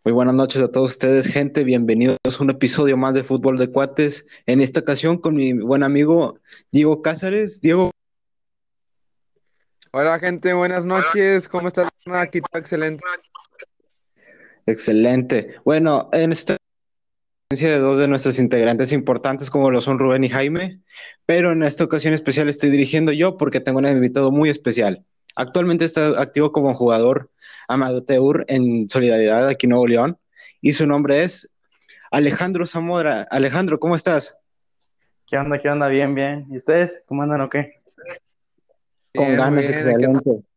Muy buenas noches a todos ustedes, gente. Bienvenidos a un episodio más de Fútbol de Cuates. En esta ocasión con mi buen amigo Diego Cázares. Diego, Hola gente, buenas noches. ¿Cómo estás? Aquí todo excelente. excelente. Bueno, en esta presencia de dos de nuestros integrantes importantes, como lo son Rubén y Jaime, pero en esta ocasión especial estoy dirigiendo yo porque tengo un invitado muy especial. Actualmente está activo como jugador amateur en Solidaridad aquí en Nuevo León y su nombre es Alejandro Zamora. Alejandro, ¿cómo estás? ¿Qué onda? ¿Qué onda? Bien, bien. ¿Y ustedes? ¿Cómo andan o qué? Con Bien, muy ganas, bien. Aquí andamos. excelente.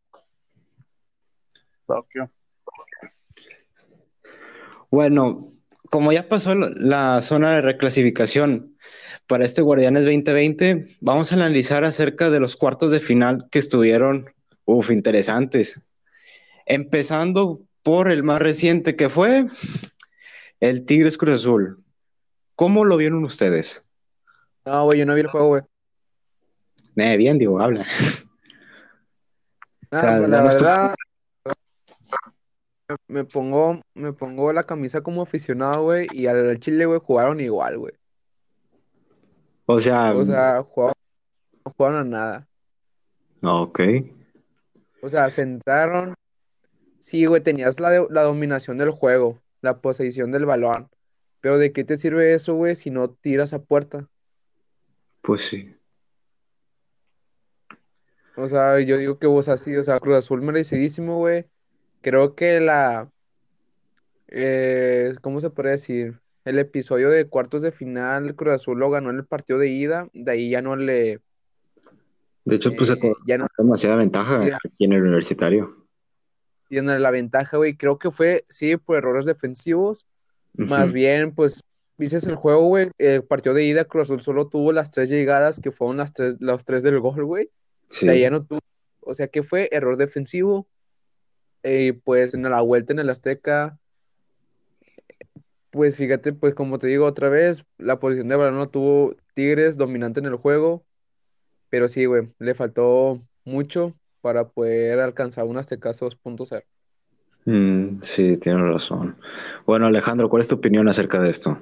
Tokio. Bueno, como ya pasó la zona de reclasificación para este Guardianes 2020, vamos a analizar acerca de los cuartos de final que estuvieron, interesantes. Empezando por el más reciente que fue el Tigres Cruz Azul. ¿Cómo lo vieron ustedes? No, güey, yo no vi el juego, güey. Bien, digo, habla. O Nada, sea, pues la danos tu... verdad, me pongo la camisa como aficionado, güey, y al Chile, güey, jugaron igual, güey. O sea, O sea, no jugaron a nada. ok. O sea, se entraron. Sí, güey, tenías la dominación del juego, la posesión del balón. Pero ¿de qué te sirve eso, güey, si no tiras a puerta? Pues sí. O sea, yo digo que vos así, o sea, Cruz Azul merecidísimo, güey. Creo que ¿cómo se puede decir? El episodio de cuartos de final, Cruz Azul lo ganó en el partido de ida, de ahí De hecho, pues se ya no demasiada ventaja tiene aquí en el universitario. tiene la ventaja, güey. Creo que fue, sí, por errores defensivos, más Ujú. bien, pues, dices el juego, güey, el partido de ida, Cruz Azul solo tuvo las tres llegadas, que fueron los tres del gol, güey. De ahí Sí. ya no tuvo, o sea, que fue error defensivo, pues, en la vuelta en el Azteca. Pues fíjate, pues como te digo otra vez, la posición de balón no tuvo Tigres dominante en el juego, pero sí, güey, le faltó mucho para poder alcanzar un Aztecaso 2.0. Sí, tienes razón. Bueno, Alejandro, ¿cuál es tu opinión acerca de esto?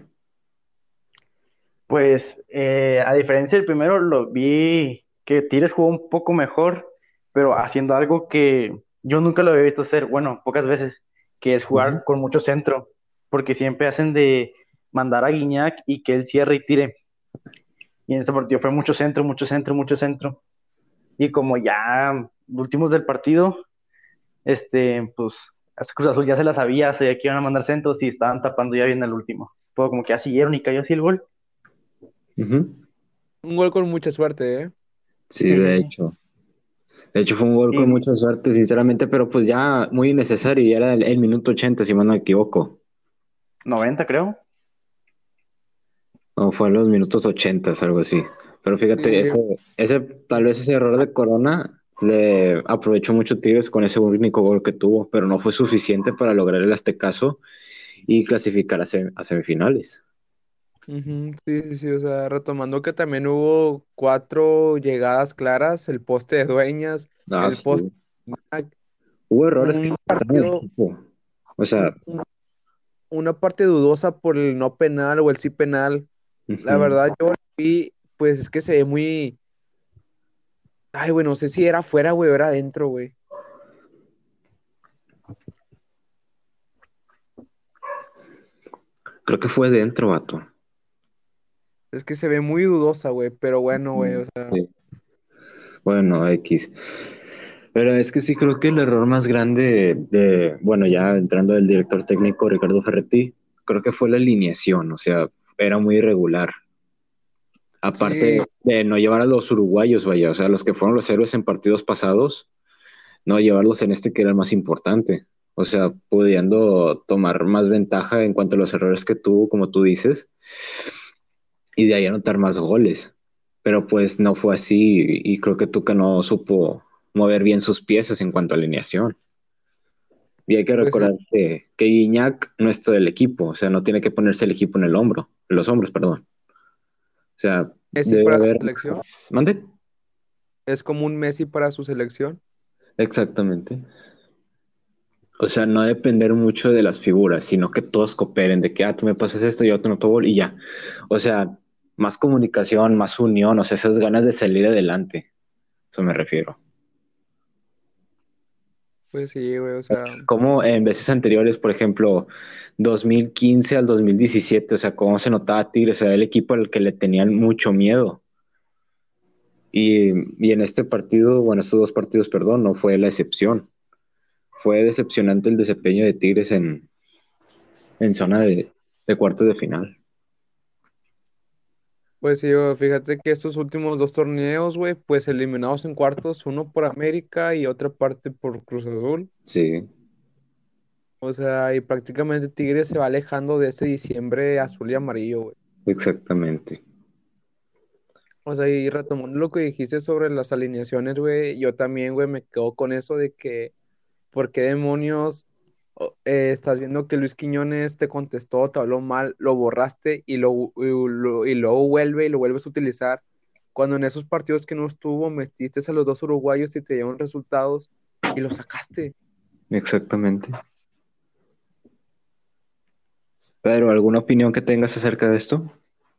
Pues, a diferencia del primero, lo vi que Tigres jugó un poco mejor, pero haciendo algo que yo nunca lo había visto hacer, bueno, pocas veces, que es Ujú. jugar con mucho centro, porque siempre hacen de mandar a Guiñac y que él cierre y tire. Y en este partido fue mucho centro, mucho centro, mucho centro. Y como ya últimos del partido, pues hasta Cruz Azul ya se la sabía que iban a mandar centros y estaban tapando ya bien el último. Todo como que ya siguieron y cayó así el gol. Ujú. Un gol con mucha suerte, ¿eh? Sí, Sí, sí, de sí. hecho. De hecho, fue un gol con Y mucha suerte, sinceramente, pero pues ya muy innecesario. Y era el minuto 80, si mal no me equivoco. 90 creo. O fue en los minutos 80, algo así. Pero fíjate, Sí, tal vez ese error de Corona le aprovechó mucho Tigres con ese único gol que tuvo, pero no fue suficiente para lograr el Aztecaso y clasificar a semifinales. ujú, sí, sí, sí, o sea, retomando que también hubo cuatro llegadas claras, el poste de Dueñas, Ah, el poste sí. de Guiñac, Hubo errores que un pasaron el partido, equipo. O un- sea, un- una parte dudosa por el no penal o el sí penal. La ujú. verdad, yo lo vi, pues es que se ve muy. Ay, güey, no sé si era afuera, güey, o era adentro, güey. Creo que fue dentro, vato. Es que se ve muy dudosa, güey, pero bueno, güey, Ujú. o sea. Sí. Bueno, X. Pero es que sí creo que el error más grande bueno, ya entrando del director técnico Ricardo Ferretti, creo que fue la alineación, o sea, era muy irregular. Sí, Aparte de no llevar a los uruguayos, vaya, o sea, los que fueron los héroes en partidos pasados, no llevarlos en este que era el más importante. O sea, pudiendo tomar más ventaja en cuanto a los errores que tuvo, como tú dices, y de ahí anotar más goles. Pero pues no fue así y creo que Tuca no supo mover bien sus piezas en cuanto a alineación. Y hay que pues sí. recordar que Guiñac no es todo el equipo, o sea, no tiene que ponerse el equipo en el hombro, en los hombros, perdón. O sea, Messi debe para su haber selección. más. ¿Mande? Es como un Messi para su selección. Exactamente. O sea, no depender mucho de las figuras, sino que todos cooperen, de que, tú me pasas esto, yo te noto gol y ya. O sea, más comunicación, más unión, o sea, esas ganas de salir adelante. Eso me refiero. Pues sí, güey, o sea, Como en veces anteriores, por ejemplo, 2015 al 2017, o sea, cómo se notaba Tigres, o sea, el equipo al que le tenían mucho miedo. Y en este partido, bueno, estos dos partidos, perdón, no fue la excepción. Fue decepcionante el desempeño de Tigres en zona de cuartos de final. pues sí, güey, fíjate que estos últimos dos torneos, güey, pues eliminados en cuartos, uno por América y otra parte por Cruz Azul. Sí, O sea, y prácticamente Tigres se va alejando de este diciembre azul y amarillo, güey. exactamente. O sea, y retomando lo que dijiste sobre las alineaciones, güey, yo también, güey, me quedo con eso de que, ¿por qué demonios estás viendo que Luis Quiñones te contestó, te habló mal, lo borraste y luego vuelve y lo vuelves a utilizar? Cuando en esos partidos que no estuvo, metiste a los dos uruguayos y te dieron resultados y los sacaste. Exactamente. Pero, ¿alguna opinión que tengas acerca de esto?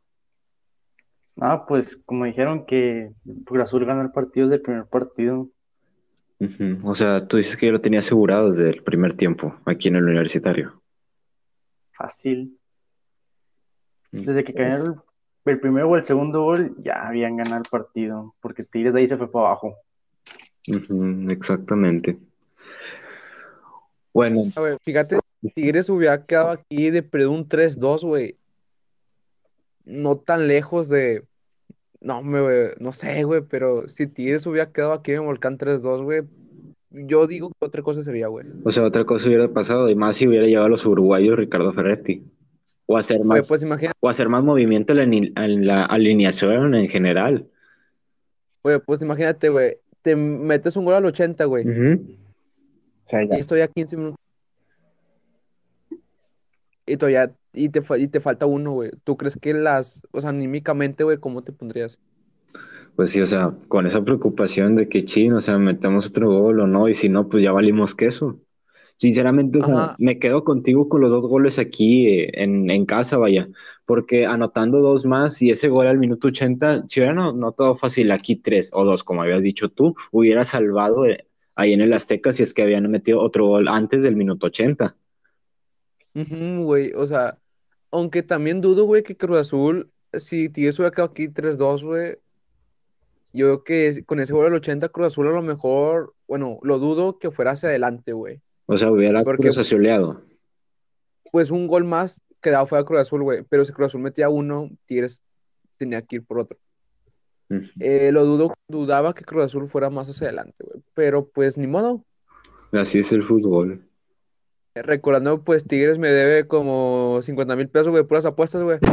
Pues como dijeron que Cruz Azul ganó el partido desde el primer partido, Ujú. O sea, tú dices que yo lo tenía asegurado desde el primer tiempo aquí en el universitario. fácil. Mm. Desde que cayó el primer o el segundo gol, ya habían ganado el partido, porque Tigres de ahí se fue para abajo. Ujú, exactamente. Bueno, A ver, fíjate, Tigres hubiera quedado aquí de perder un 3-2, güey. No tan lejos de. No, no sé, güey, pero si Tigres hubiera quedado aquí en Volcán 3-2, güey, yo digo que otra cosa sería, güey. o sea, otra cosa hubiera pasado, y más si hubiera llevado a los uruguayos Ricardo Ferretti, o hacer Güey, más, pues imagínate, o hacer más movimiento en la alineación en general. güey, te metes un gol al 80, güey, Ujú. O sea, y ya. estoy a 15 minutos, y todavía, y te falta uno, güey. ¿Tú crees que o sea, anímicamente, güey, cómo te pondrías? Pues sí, o sea, con esa preocupación de que chin, o sea, metemos otro gol o no, y si no, pues ya valimos queso. Sinceramente, o sea, Ajá, me quedo contigo con los dos goles aquí en casa, vaya, porque anotando dos más y ese gol al minuto 80, si hubiera no todo fácil aquí tres o dos, como habías dicho tú, hubiera salvado ahí en el Azteca si es que habían metido otro gol antes del minuto 80. ujú, güey, o sea, aunque también dudo, güey, que Cruz Azul, si Tigres hubiera quedado aquí 3-2, güey, yo creo que con ese gol del 80 Cruz Azul a lo mejor, bueno, lo dudo que fuera hacia adelante, güey. O sea, hubiera Porque Cruz Azuleado. pues un gol más quedaba fuera Cruz Azul, güey. Pero si Cruz Azul metía uno, Tigres tenía que ir por otro. Ujú. Dudaba que Cruz Azul fuera más hacia adelante, güey. Pero pues ni modo. Así es el fútbol. Recordando, pues Tigres me debe como 50,000 pesos, güey, puras apuestas, güey.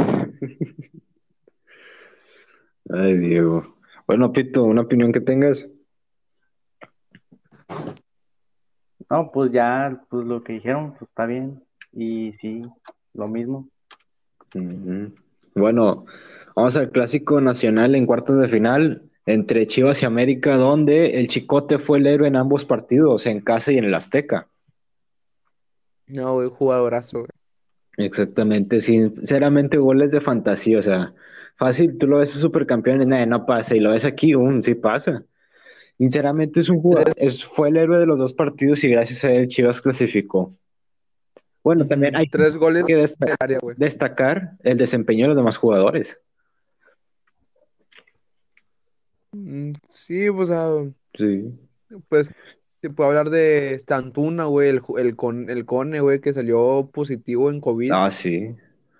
Ay, Diego. Bueno, Pito, una opinión que tengas. No, pues ya, pues lo que dijeron, pues está bien. Y sí, lo mismo. Ujú. Bueno, vamos al clásico nacional en cuartos de final entre Chivas y América, donde el Chicote fue el héroe en ambos partidos, en casa y en el Azteca. No, güey, jugadorazo, güey. Exactamente, sinceramente goles de fantasía, o sea, fácil, tú lo ves supercampeón y nada, no pasa, y lo ves aquí, sí pasa. Sinceramente es un jugador, Tres, fue el héroe de los dos partidos y gracias a él Chivas clasificó. Bueno, también hay tres goles que de área, güey. destacar el desempeño de los demás jugadores. Sí, pues, Sí. pues se puede hablar de Antuna, güey, el Cone, güey, que salió positivo en COVID. Ah, sí.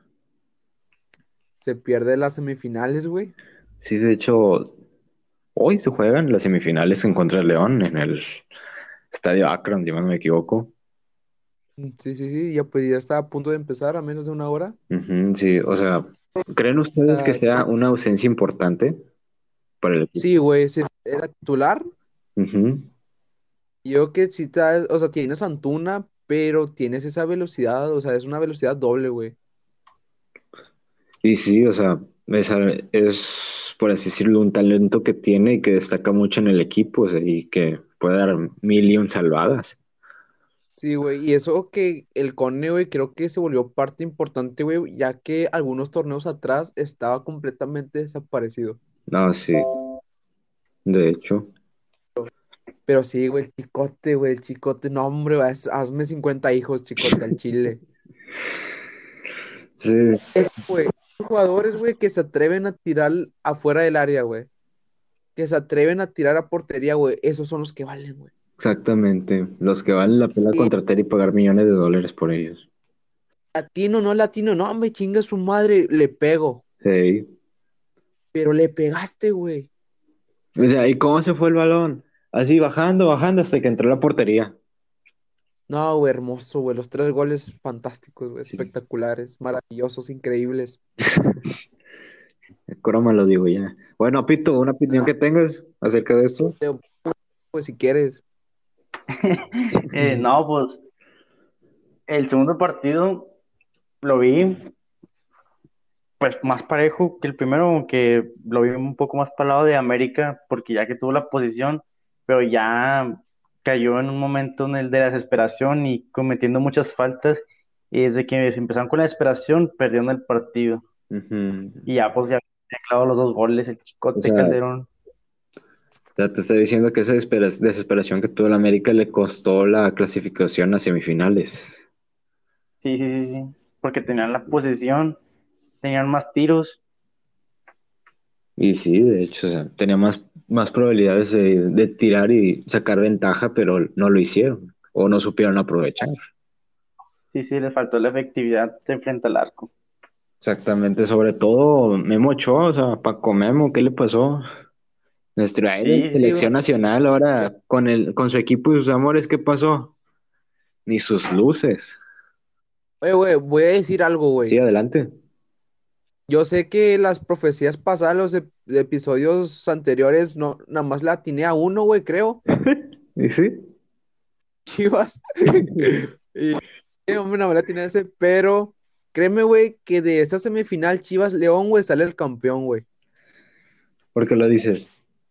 Se pierde las semifinales, güey. Sí, de hecho, hoy se juegan las semifinales en contra de León en el Estadio Akron, si mal no me equivoco. Sí, sí, sí, ya pues ya está a punto de empezar a menos de una hora. Ujú, sí, o sea, ¿creen ustedes que Ah, sea una ausencia importante para el equipo? sí, güey, sí, era titular. Ujú. Y yo que sí, o sea, tienes Antuna, pero tienes esa velocidad, o sea, es una velocidad doble, güey. Y sí, o sea, es, por así decirlo, un talento que tiene y que destaca mucho en el equipo, o sea, y que puede dar mil y un salvadas. Sí, güey, y eso que el Cone, güey, creo que se volvió parte importante, güey, ya que algunos torneos atrás estaba completamente desaparecido. No, sí, de hecho. Pero sí, güey, el chicote, no, hombre, güey, hazme 50 hijos, chicote, al chile. Sí, Es, güey, jugadores, güey, que se atreven a tirar afuera del área, güey, que se atreven a tirar a portería, güey, esos son los que valen, güey. exactamente. Los que valen la pena Y contratar y pagar millones de dólares por ellos. latino, no, me chinga su madre, le pego, Sí. pero le pegaste, güey. O sea, ¿y cómo se fue el balón? Así bajando, bajando hasta que entró a la portería. No, güey, hermoso, güey. Los 3 goles fantásticos, güey, Sí. espectaculares, maravillosos, increíbles. Cómo me lo digo ya. Bueno, Pito, una opinión que tengas acerca de esto. Pero, pues, si quieres. No, pues el segundo partido lo vi pues más parejo que el primero, aunque lo vi un poco más para el lado de América, porque ya que tuvo la posición, pero ya cayó en un momento en el de la desesperación y cometiendo muchas faltas, y desde que empezaron con la desesperación, perdieron el partido. Ujú. Y ya pues ya había clavado los 2 goles, el O Chicote sea, Calderón. ya te estoy diciendo que esa desesperación que tuvo el América le costó la clasificación a semifinales. Sí, sí, sí, sí, porque tenían la posesión, tenían más tiros. Y sí, de hecho, o sea, tenía más probabilidades de tirar y sacar ventaja, pero no lo hicieron o no supieron aprovechar. Sí, sí, les faltó la efectividad de frente al arco. Exactamente, sobre todo Memo Ochoa, o sea, Paco Memo, ¿qué le pasó? Nuestro aire en Sí, sí, Sí, güey. selección nacional ahora con su equipo y sus amores, ¿qué pasó? Ni sus luces. Oye, güey, voy a decir algo, Sí, güey. adelante. Yo sé que las profecías pasadas, de episodios anteriores, no, nada más la atiné a uno, güey, creo. ¿Y sí? Chivas. Y, hombre, nada más la atiné a ese, pero créeme, güey, que de esta semifinal Chivas León, güey, sale el campeón, güey. ¿Por qué lo dices?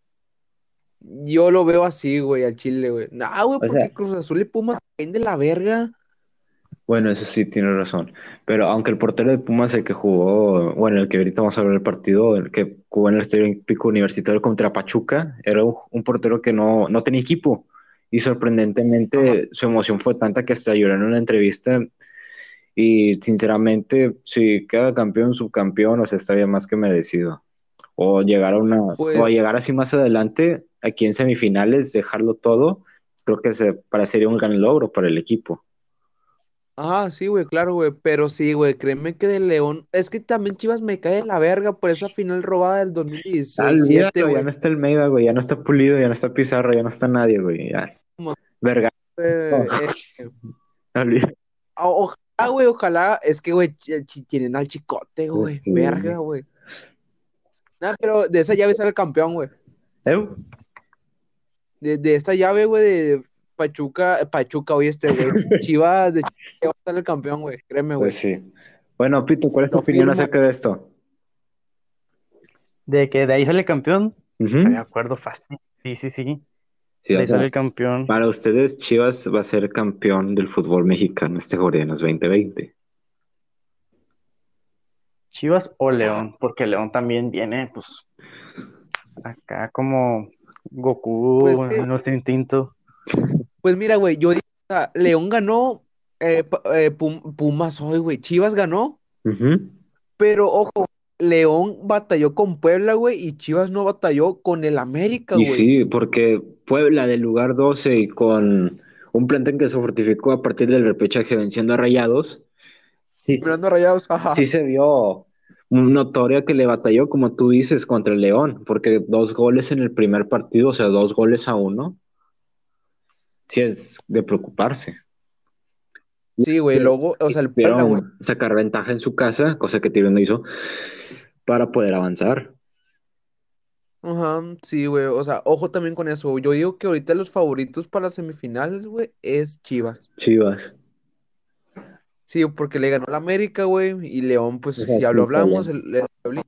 Yo lo veo así, güey, al Chile, güey. Nah, güey, O sea, porque Cruz Azul y Pumas caen de la verga. bueno, eso sí, tiene razón. Pero aunque el portero de Pumas, el que jugó, bueno, el que ahorita vamos a ver el partido, el que jugó en el Estadio Olímpico Universitario contra Pachuca, era un portero que no tenía equipo. Y Ajá. sorprendentemente su emoción fue tanta que hasta lloró en una entrevista. Y sinceramente, si queda campeón, subcampeón, o sea, estaría más que merecido. O Pues, llegar así más adelante, aquí en semifinales, dejarlo todo, creo que se parecería un gran logro para el equipo. ajá, sí, güey, claro, güey. Pero sí, güey, créeme que de León. Es que también Chivas me cae de la verga por esa final robada del Ah, 2017, olvídalo, ya güey. no está Almeida, güey, ya no está Pulido, ya no está Pizarro, ya no está nadie, güey, ya. Como, Verga. No, olvídalo. ojalá, güey, ojalá. Es que, güey, tienen al chicote, güey. Pues Verga, sí. güey. Nah, pero de esa llave sale el campeón, güey. ¿Eh? De esta llave, güey, de Pachuca, oye, güey. Chivas de Chivas va a ser el campeón, güey. Créeme, Pues güey. sí. Bueno, Pito, ¿cuál es tu Lo opinión firmo. acerca de esto? De que de ahí sale campeón, estoy de Ujú. acuerdo, fácil. Sí, sí, sí. Sí, De o ahí sea, sale el campeón. para ustedes, Chivas va a ser campeón del fútbol mexicano este Guardianes 2020. Chivas o León, porque León también viene, pues, acá como Pues, Goku en nuestro instinto. pues mira, güey, yo digo, o sea, León ganó, Pumas hoy, güey. Chivas ganó, Ujú. pero ojo, León batalló con Puebla, güey, y Chivas no batalló con el América, Y güey. sí, porque Puebla del lugar 12 y con un plantel que se fortificó a partir del repechaje venciendo a Rayados, sí, Esperando Rayados, sí jaja. se vio notoria que le batalló, como tú dices, contra el León, porque 2 goles en el primer partido, o sea, 2-1, sí es de preocuparse. Sí, güey, luego, o Y sea, el Puebla, güey. supieron sacar ventaja en su casa, cosa que Tigres no hizo, para poder avanzar. Ajá, sí, güey, o sea, ojo también con eso, güey. Yo digo que ahorita los favoritos para las semifinales, güey, es Chivas. Chivas. Sí, porque le ganó la América, güey, y León, O pues sea, ya lo sin hablamos, problema. el Puebla,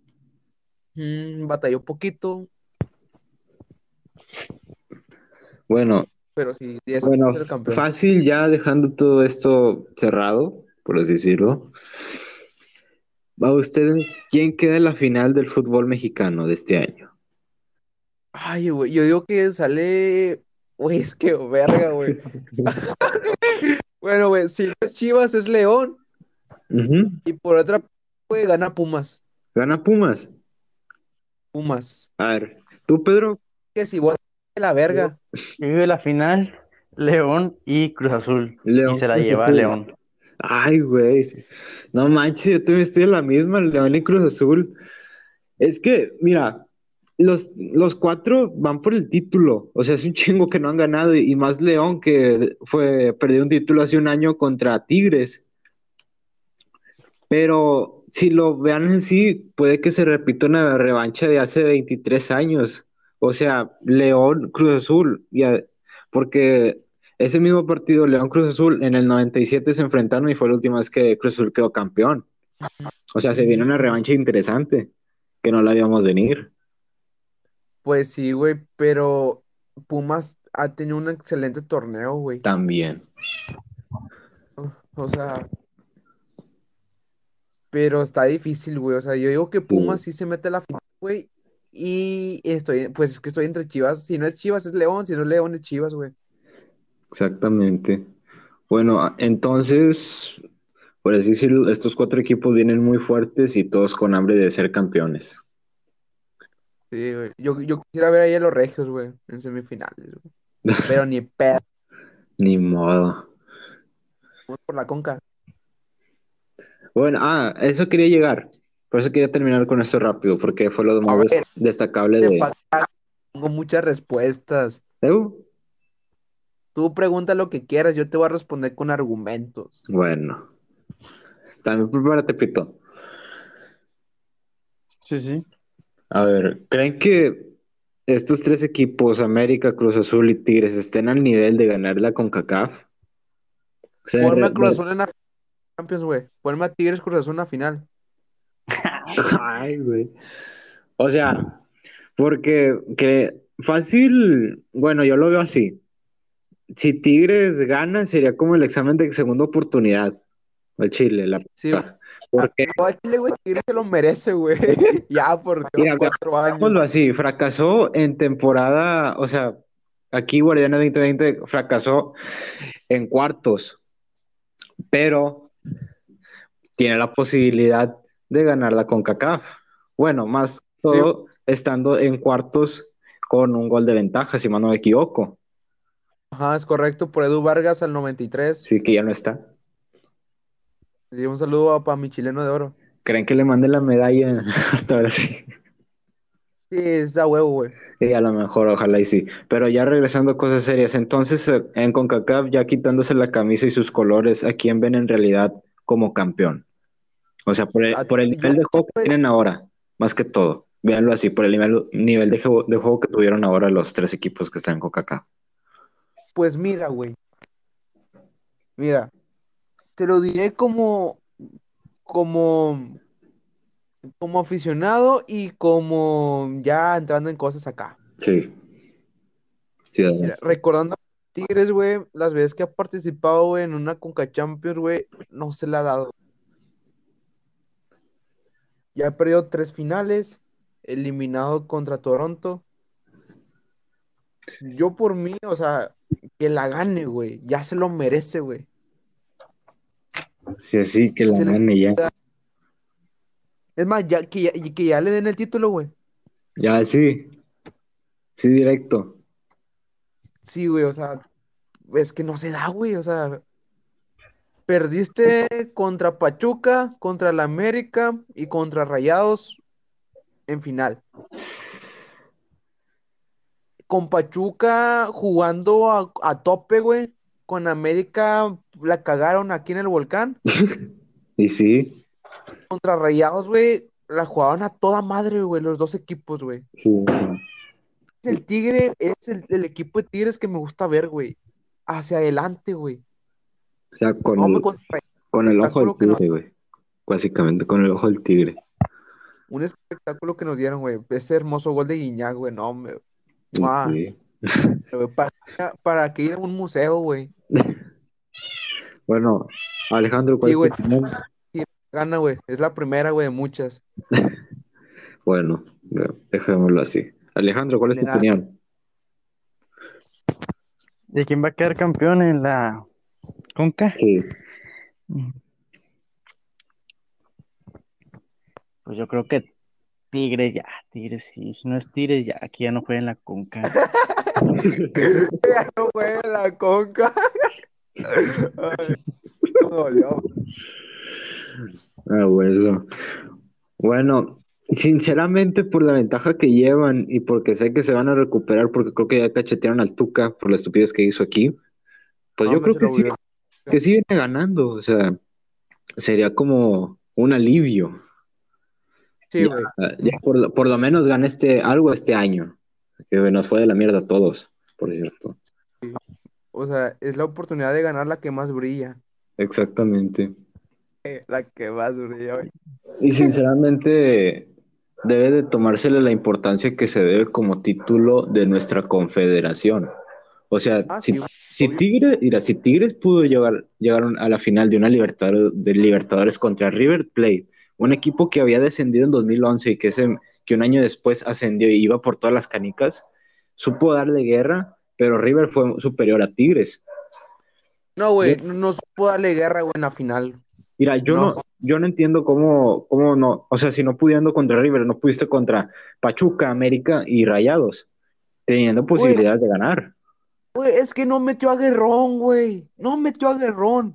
batalló poquito. Bueno, pero sí, 10 años Bueno, el campeón. fácil ya dejando todo esto cerrado, por así decirlo. ¿Va ustedes quién queda en la final del fútbol mexicano de este año? Ay, güey, yo digo que sale, güey, es que verga, güey. Bueno, güey, si no es Chivas, es León, Ujú. y por otra, güey, gana Pumas. ¿Gana Pumas? Pumas. A ver, tú, Pedro. Que si vos la verga. Yo digo la final, León y Cruz Azul. Y León se la Cruz lleva Azul. León. Ay, güey. No manches, yo también estoy en la misma, León y Cruz Azul. Es que, mira, los cuatro van por el título. O sea, es un chingo que no han ganado. Y más León, que perdió un título hace un año contra Tigres. Pero si lo vean así, puede que se repita una revancha de hace 23 años. O sea, León, Cruz Azul. Porque ese mismo partido, León Cruz Azul, en el 97 se enfrentaron y fue la última vez que Cruz Azul quedó campeón. O sea, se viene una revancha interesante que no la habíamos venir. Pues sí, güey, pero Pumas ha tenido un excelente torneo, güey. También. O sea, pero está difícil, güey. O sea, yo digo que Pumas Sí, sí se mete a la final, güey. Y estoy, pues es que estoy entre Chivas. Si no es Chivas, es León. Si no es León, es Chivas, güey. exactamente. Bueno, entonces, por así decirlo, estos cuatro equipos vienen muy fuertes y todos con hambre de ser campeones. Sí, güey. Yo quisiera ver ahí a los Regios, güey, en semifinales, güey. Pero ni pedo. Ni modo. Vamos por la Conca. Bueno, eso quería llegar. Por eso quería terminar con esto rápido, porque fue lo A más ver, destacable te de... pa- tengo muchas respuestas. ¿Eu? Tú pregunta lo que quieras, yo te voy a responder con argumentos. Bueno, también prepárate, Pito. Sí, sí. A ver, ¿creen que estos tres equipos, América, Cruz Azul y Tigres, estén al nivel de ganar la CONCACAF? O sea, Ponme a Cruz Azul en la Champions, güey. Ponme a Tigres Cruz Azul en la final. Ay, güey. O sea, porque que fácil, bueno, yo lo veo así. Si Tigres gana, sería como el examen de segunda oportunidad al Chile, la Sí, puta. Porque, no, al Chile, güey, Tigres se lo merece, güey. Ya, por Dios, mira, 4 años. veámoslo así, fracasó en temporada, o sea, aquí Guardianes 2020 fracasó en cuartos, pero tiene la posibilidad de ganar la CONCACAF. Bueno, más Sí, todo estando en cuartos con un gol de ventaja, si mal no me equivoco. ajá, es correcto, por Edu Vargas al 93. Sí que ya no está. Y un saludo para mi chileno de oro. ¿Creen que le mande la medalla hasta ahora sí? Sí, es a huevo, güey. Y a lo mejor, ojalá y sí. Pero ya regresando a cosas serias, entonces en CONCACAF, ya quitándose la camisa y sus colores, ¿a quién ven en realidad como campeón? O sea, por el Yo, nivel de juego que güey, tienen ahora, más que todo. Véanlo así, por el nivel de juego que tuvieron ahora los tres equipos que están en CONCACAF. pues mira, güey. Mira, te lo diré como, como aficionado y como ya entrando en cosas acá. Sí, sí, Mira, recordando a Tigres, güey, las veces que ha participado, güey, en una Conca Champions, güey, no se la ha dado. Ya ha perdido 3 finales, eliminado contra Toronto. Yo por mí, o sea, que la gane, güey. Ya se lo merece, güey. sí, así que la Se le- gane ya. Es más, que ya le den el título, güey. Ya, sí, sí, directo. Sí, güey, o sea, es que no se da, güey. O sea, perdiste contra Pachuca, contra la América y contra Rayados en final. Con Pachuca jugando a tope, güey. Con América la cagaron aquí en el volcán. Y sí, Contra Rayados, güey, la jugaban a toda madre, güey, los dos equipos, güey. sí. El Tigre es el equipo de Tigres que me gusta ver, güey. Hacia adelante, güey. O sea, No, me contra con un el ojo del espectáculo que nos, tigre, güey. Básicamente, con el ojo del tigre. un espectáculo que nos dieron, güey. Ese hermoso gol de Guiñac, güey. No, me. Y ¡Mua! sí. güey, para que ir a un museo, güey. Bueno, Alejandro, ¿cuál Sí, es tu güey, opinión? sí, gana, güey. Es la primera, güey, de muchas. Bueno, dejémoslo así. Alejandro, ¿cuál es De tu nada. opinión? ¿De quién va a quedar campeón en la Conca? Sí, Pues yo creo que Tigres ya, Tigres sí, si no es Tigres ya, aquí ya no juega en la Conca. Ya no juega la Conca. Ay, me dolió. bueno. Bueno, sinceramente por la ventaja que llevan y porque sé que se van a recuperar, porque creo que ya cachetearon al Tuca por la estupidez que hizo aquí, pues No, yo me creo se lo volvió. que sí viene ganando, o sea, sería como un alivio. Sí, Ya, güey. ya por lo menos gané algo este año, que nos fue de la mierda a todos, por cierto. O sea, es la oportunidad de ganar la que más brilla. Exactamente. La que más brilla, güey. Y sinceramente debe de tomársele la importancia que se debe como título de nuestra confederación. O sea, Ah, si, sí, güey, si obvio. Tigres, mira, si Tigres pudo llegar a la final de una Libertadores contra River Plate, un equipo que había descendido en 2011 y que un año después ascendió y iba por todas las canicas, supo darle guerra, pero River fue superior a Tigres. No, güey, no supo darle guerra, güey, en la final. Mira, No, yo no entiendo cómo no, o sea, si no pudiendo contra River, no pudiste contra Pachuca, América y Rayados, teniendo güey, posibilidades de ganar. güey, es que no metió a Guerrón, güey. No metió a Guerrón.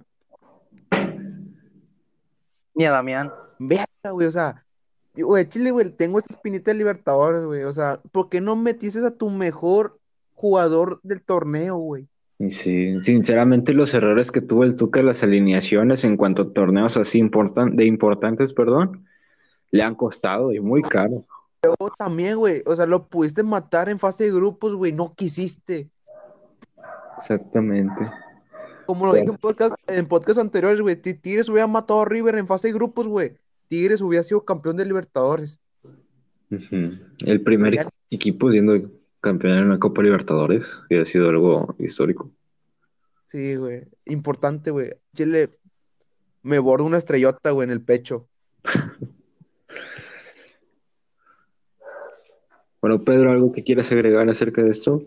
Ni a Damián. Verga, güey, o sea, güey, Chile, güey, tengo esta espinita de Libertadores, güey. O sea, ¿por qué no metiste a tu mejor jugador del torneo, güey? Y sí, sinceramente los errores que tuvo el Tuca en las alineaciones en cuanto a torneos así importantes, perdón, le han costado y muy caro. Luego también, güey, o sea, lo pudiste matar en fase de grupos, güey, no quisiste. Exactamente. Como lo dije en podcast anteriores, güey, Tigres hubiera matado a River en fase de grupos, güey. Tigres hubiera sido campeón de Libertadores. Ujú. El Pero primer ya, equipo siendo campeón en una Copa Libertadores, que ha sido algo histórico. sí, güey, importante, güey. Chile me borda una estrellota, güey, en el pecho. Bueno, Pedro, ¿algo que quieras agregar acerca de esto?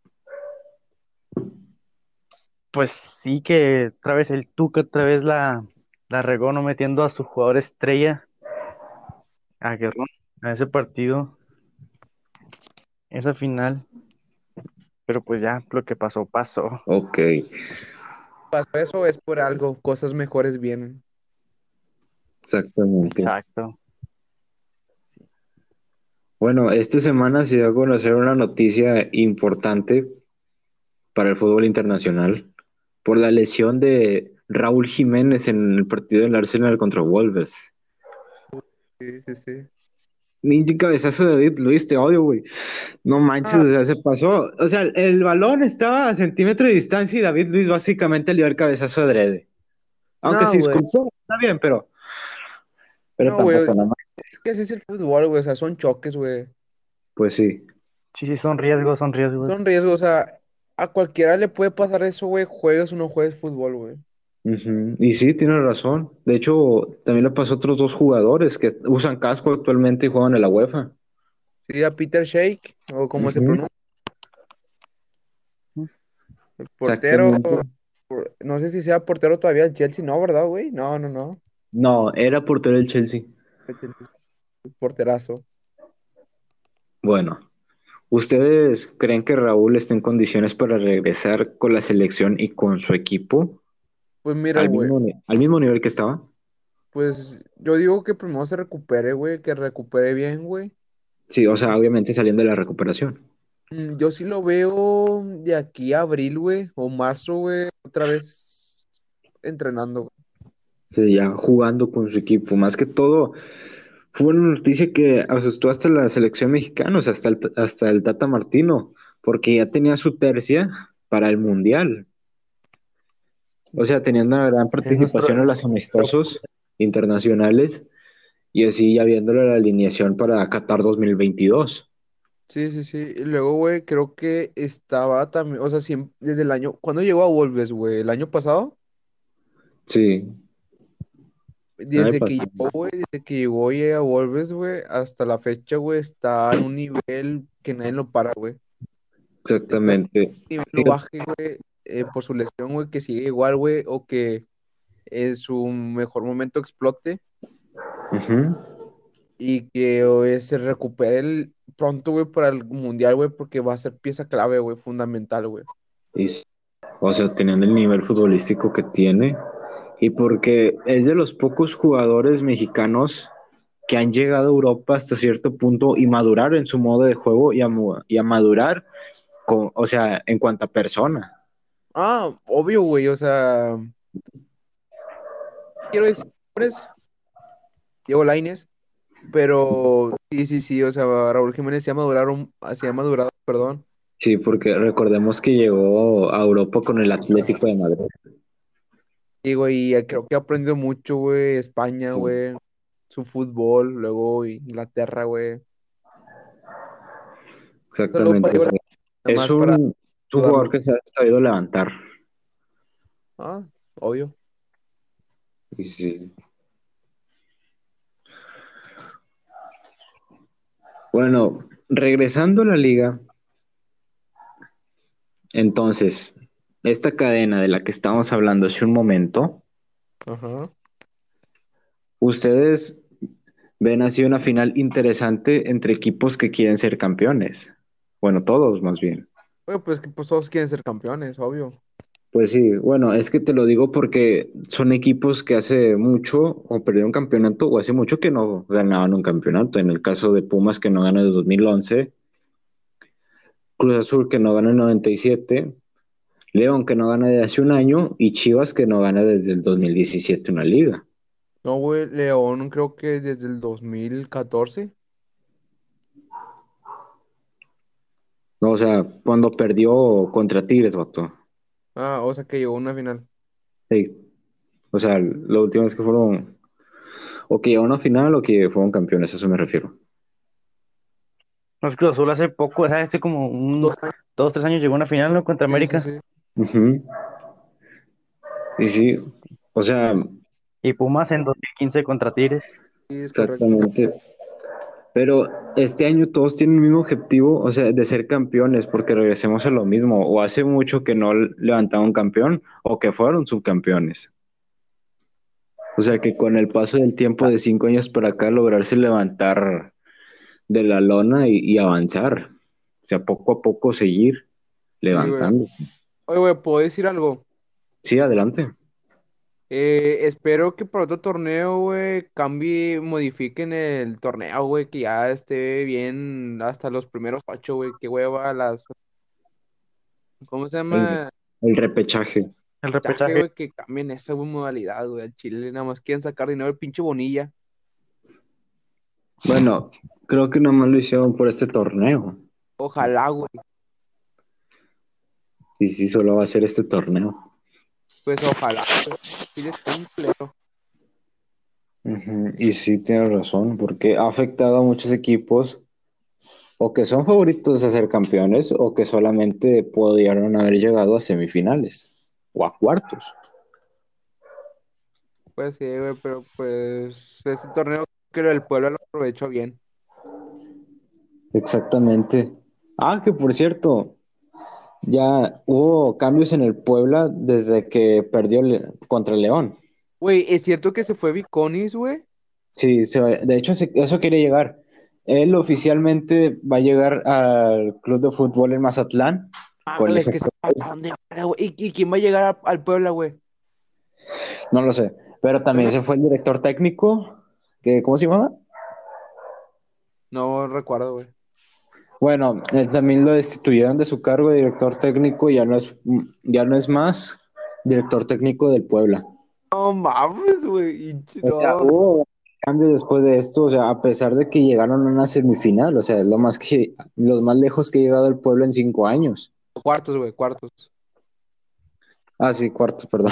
Pues sí que otra vez el Tuca, otra vez la regó no metiendo a su jugador estrella, a Guerrón, a ese partido, esa final. Pero pues ya, lo que pasó, pasó. Ok, Pasó eso es por algo, cosas mejores vienen. exactamente. Exacto. Bueno, esta semana se dio a conocer una noticia importante para el fútbol internacional por la lesión de Raúl Jiménez en el partido del Arsenal contra Wolves. Sí, sí, sí. Ninja cabezazo de David Luis, te odio, güey. No manches, Ah, o sea, se pasó. O sea, el balón estaba a centímetro de distancia y David Luis básicamente le dio el cabezazo adrede. Aunque no, se güey, disculpó, está bien, pero no, güey, tampoco nada más. que así es el fútbol, güey, o sea, son choques, güey. Pues sí. Sí, sí, son riesgos, son riesgos. Son riesgos, o sea, a cualquiera le puede pasar eso, güey, juegues o no juegues fútbol, güey. Ujú. Y sí, tiene razón. De hecho, también le pasó a otros dos jugadores que usan casco actualmente y juegan en la UEFA. Sí, a Peter Shake, o como se Ujú. pronuncia, el portero, Exactamente. no sé si sea portero todavía el Chelsea, no, ¿verdad, güey? No, no, no, No, era portero del Chelsea. el porterazo. Bueno, ¿ustedes creen que Raúl está en condiciones para regresar con la selección y con su equipo Pues mira, güey, al mismo nivel que estaba? pues yo digo que primero se recupere, güey, que recupere bien, güey. Sí, o sea, obviamente saliendo de la recuperación. Yo sí lo veo de aquí a abril, güey, o marzo, güey, otra vez entrenando, güey. Sí, ya jugando con su equipo. Más que todo, fue una noticia que asustó hasta la selección mexicana, o sea, hasta el Tata Martino, porque ya tenía su tercia para el Mundial. O sea, tenía una gran Es nuestro, participación en los amistosos internacionales y así ya viéndole la alineación para Qatar 2022. Sí, sí, sí. Y luego, güey, creo que estaba también, o sea, desde el año, ¿cuándo llegó a Wolves, güey? ¿El año pasado? Sí, el año Desde que pasado. llegó, güey, desde que llegó y a Wolves, güey, hasta la fecha, güey, está en un nivel que nadie lo para, güey. Espero Exactamente. que el nivel no Fíjate, baje, güey, por su lesión, güey, que siga igual, güey, o que en su mejor momento explote ujú. y que güey, se recupere pronto, güey, para el mundial, güey, porque va a ser pieza clave, güey, fundamental, güey. Y sí, o sea, teniendo el nivel futbolístico que tiene, y porque es de los pocos jugadores mexicanos que han llegado a Europa hasta cierto punto y madurar en su modo de juego y a madurar, o sea, en cuanto a persona. Ah, obvio, güey, o sea, quiero decir, nombres, Diego Lainez, pero sí, sí, sí, o sea, Raúl Jiménez se ha madurado, perdón. Sí, porque recordemos que llegó a Europa con el Atlético de Madrid. Y, güey, creo que ha aprendido mucho, güey, España, Sí, güey, su fútbol, luego Inglaterra, güey. Solo para exactamente. Diego, nada Es más para un jugador dudarlo. que se ha sabido levantar. Ah, obvio. Y sí. Bueno, regresando a la liga, entonces, esta cadena de la que estábamos hablando hace un momento, Ajá. ustedes ven así una final interesante entre equipos que quieren ser campeones. Bueno, todos más bien. Güey, pues que pues todos quieren ser campeones, obvio. Pues sí, bueno, es que te lo digo porque son equipos que hace mucho o perdieron un campeonato o hace mucho que no ganaban un campeonato. En el caso de Pumas que no gana desde 2011, Cruz Azul que no gana en 97, León que no gana desde hace un año y Chivas que no gana desde el 2017 una liga. No, güey, León creo que desde el 2014. No, o sea, cuando perdió contra Tigres, vato. Ah, o sea que llegó a una final. Sí, o sea, la última vez que fueron, o que llegaron a una final o que fueron campeones, a eso me refiero. Los Cruz Azul hace poco, o sea, hace como 2 años. 2, 3 años llegó a una final, ¿no? Contra Sí, sí, América. sí. Ujú. Y sí, o sea, Y Pumas en 2015 contra Tigres. Sí, es correcto. exactamente. Pero este año todos tienen el mismo objetivo, o sea, de ser campeones, porque regresemos a lo mismo. O hace mucho que no levantaron campeón, o que fueron subcampeones. O sea, que con el paso del tiempo de 5 años para acá, lograrse levantar de la lona y avanzar. O sea, poco a poco seguir Sí, güey. levantándose. Oye, güey, ¿puedo decir algo? Sí, adelante. Espero que para otro torneo, güey, cambie, modifiquen el torneo, güey, que ya esté bien hasta los primeros 8, güey, que hueva ¿cómo se El, llama? el repechaje. El Taje, repechaje. güey, que cambien esa, güey, modalidad, güey, al Chile nada más quieren sacar dinero el pinche Bonilla. Bueno, creo que nomás lo hicieron por este torneo. Ojalá, güey, Y sí, solo va a ser este torneo. pues ojalá, güey, Chile está un culero. Ujú. Y sí, tienes razón, porque ha afectado a muchos equipos o que son favoritos a ser campeones o que solamente pudieron haber llegado a semifinales o a cuartos. Pues sí, güey, pero pues este torneo creo el pueblo lo aprovechó bien. Exactamente. Ah, que por cierto, ya hubo cambios en el Puebla desde que perdió contra León. Güey, ¿es cierto que se fue Viconis, güey? Sí, de hecho eso quiere llegar. Él oficialmente va a llegar al Club de Fútbol en Mazatlán. Ah, Por el es que se ¿a dónde va, güey? ¿Y quién va a llegar al Puebla, güey? No lo sé, pero también ¿Sabes? se fue el director técnico, que, ¿cómo se llamaba? No recuerdo, güey. Bueno, él también lo destituyeron de su cargo de director técnico y ya no es más director técnico del Puebla. No mames, güey. O sea, No. hubo cambios después de esto, o sea, a pesar de que llegaron a una semifinal, o sea, es los más lejos que ha llegado el Puebla en 5 años. Cuartos, güey, cuartos. Ah, sí, cuartos, perdón.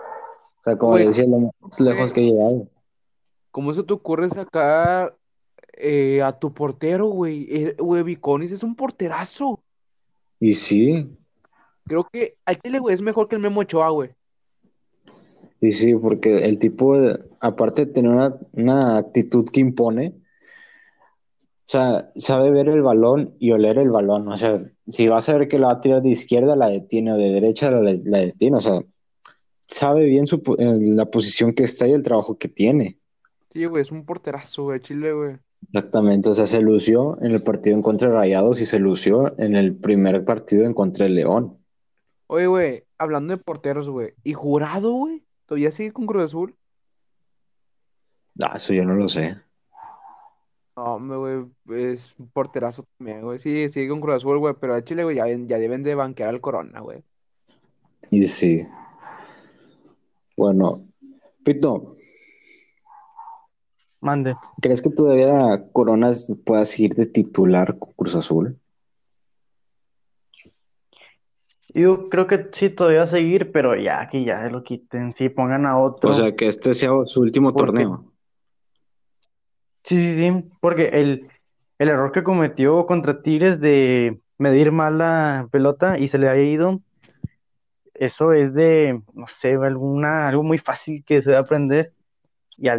O sea, como le Güey, decía, lo más lejos güey, que ha llegado. ¿cómo se te ocurre sacar? a tu portero, güey. Güey, Viconis es un porterazo. Y sí, Creo que al Chile, güey, es mejor que el Memo Ochoa, güey. y sí, porque el tipo, aparte de tener una actitud que impone, o sea, sabe ver el balón y oler el balón. O sea, si va a saber que la va a tirar de izquierda, la detiene, o de derecha, la detiene. O sea, sabe bien la posición que está y el trabajo que tiene. Sí, güey, es un porterazo, güey, Chile, güey. Exactamente, o sea, se lució en el partido en contra de Rayados y se lució en el primer partido en contra de León. Oye, güey, hablando de porteros, güey. ¿Y Jurado, güey? ¿Todavía sigue con Cruz Azul? Ah, eso yo no lo sé. No, hombre, güey, es un porterazo también, güey. Sí, sigue con Cruz Azul, güey, pero a Chile, güey, ya deben de banquear al Corona, güey. Y sí, bueno, Pito, Mande. ¿crees que todavía Coronas pueda seguir de titular con Cruz Azul? Yo creo que sí, todavía va a seguir, pero ya que ya lo quiten, sí, pongan a O otro, sea, que este sea su último porque torneo. sí, porque el error que cometió contra Tigres de medir mal la pelota y se le haya ido, eso es de, no sé, algo muy fácil que se va a aprender y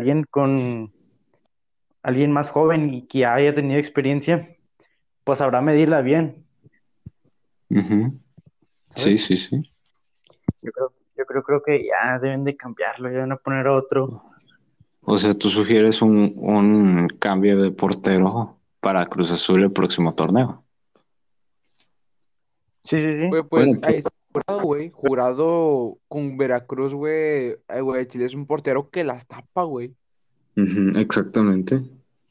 alguien más joven y que haya tenido experiencia, pues sabrá medirla bien, Ujú. Sí, ¿sabes? sí, sí. Yo creo que ya deben de cambiarlo, ya deben de poner otro. O sea, tú sugieres un cambio de portero para Cruz Azul el próximo torneo. Sí. Güey, Bueno, pues ahí está Jurado, güey. Jurado con Veracruz, güey. Ay, güey, Chile es un portero que las tapa, güey. ujú, exactamente.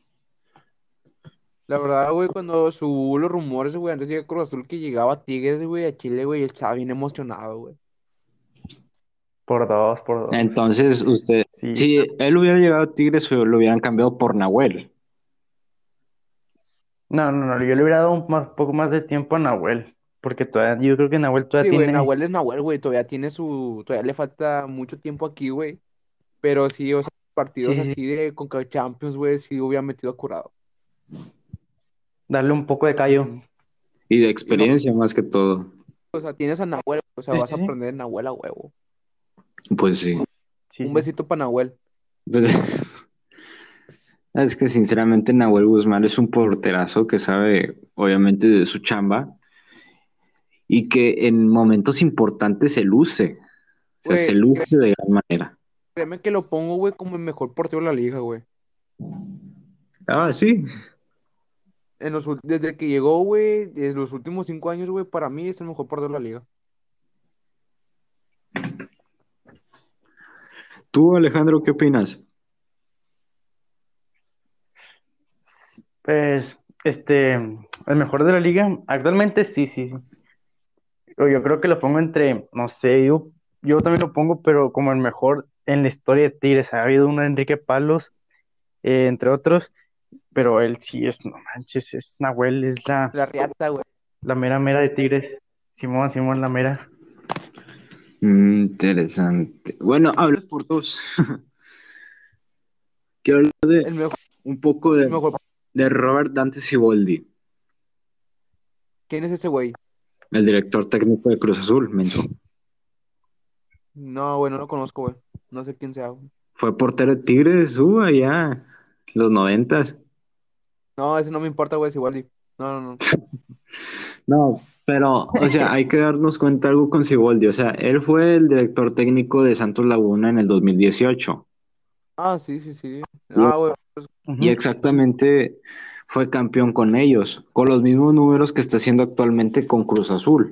La verdad, güey, cuando subo los rumores, güey, antes de Cruz Azul que llegaba a Tigres, güey, a Chile, güey, él estaba bien emocionado, güey. Por dos. Entonces, usted, Sí, si él hubiera llegado a Tigres, lo hubieran cambiado por Nahuel. no, yo le hubiera dado poco más de tiempo a Nahuel, porque todavía, yo creo que Nahuel todavía Sí, güey, tiene, Nahuel es Nahuel, güey, todavía le falta mucho tiempo aquí, güey. Pero sí, o sea, partidos sí, así de Conca Champions, güey, sí hubiera metido a Curado. darle un poco de callo. Ujú. Y de Y no, experiencia más que todo. o sea, tienes a Nahuel, o sea, Sí, vas a sí, sí, aprender de Nahuel a huevo. Pues sí. sí, Un sí. besito para Nahuel. Pues, es que sinceramente Nahuel Guzmán es un porterazo que sabe, obviamente, de su chamba y que en momentos importantes se luce. O sea, se Güey, luce de gran manera. créeme que lo pongo, güey, como el mejor portero de la liga, güey. Ah, sí. Desde que llegó, güey, desde los últimos 5 años, güey, para mí es el mejor portero de la liga. ¿Tú, Alejandro, qué opinas? Pues, el mejor de la liga, actualmente sí. Yo creo que lo pongo entre, no sé, yo también lo pongo, pero como el mejor en la historia de Tigres. Ha habido uno, Enrique Palos, entre otros, pero él sí es, no manches, es Nahuel, es la, La Riata, güey. la mera mera de Tigres. Simón, la mera. Interesante. Bueno, habla por dos. Quiero hablar El mejor, un poco el mejor. de Robert Dante Siboldi, ¿Quién es ese güey? el director técnico de Cruz Azul, menso. No, güey, no lo conozco, güey. No sé quién sea, güey. Fue portero de Tigres, allá, los noventas. No, ese no me importa, güey, es igual. No. No, pero, o sea, hay que darnos cuenta algo con Siboldi. O sea, él fue el director técnico de Santos Laguna en el 2018. Ah, sí. Y, Ah, güey. Pues, y Ujú. exactamente fue campeón con ellos, con los mismos números que está haciendo actualmente con Cruz Azul.